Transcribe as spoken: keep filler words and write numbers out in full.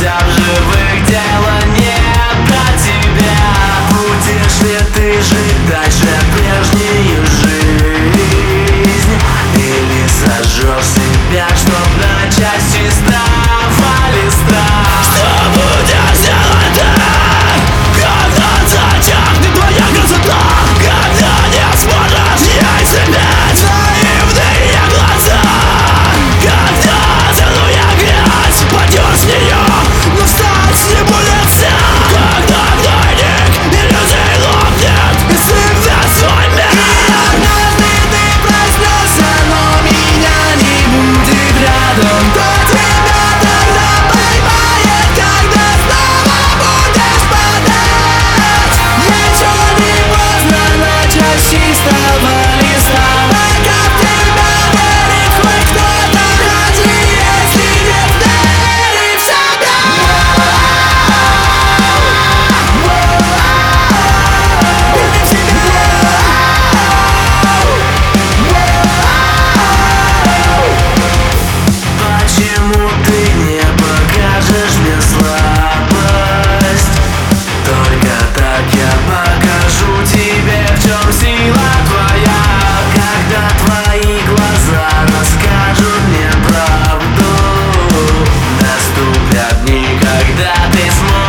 останься в живых, дело не до тебя. Будешь ли ты жить дальше прежнюю жизнь, или сожжешь себя, чтоб на части здравого листа? Что будешь делать ты, когда затихнет твоя красота, когда не сможешь ей заметь наивные глаза, когда целуя грязь пойдешь в нее, но встать не будет сил, когда тайник иллюзий лопнет и всегда свой мир. И однажды ты проснешься, но меня не будет рядом. Кто тебя тогда поймает, когда снова будешь падать? Еще не поздно начать с чистого листа. Пока в тебя верит хоть кто-то, даже если не верит в себя. Верь в себя. Почему ты не покажешь мне слабость? Только так я покажу тебе, в чем сила твоя. Когда твои глаза расскажут мне правду, наступят дни, когда ты сможешь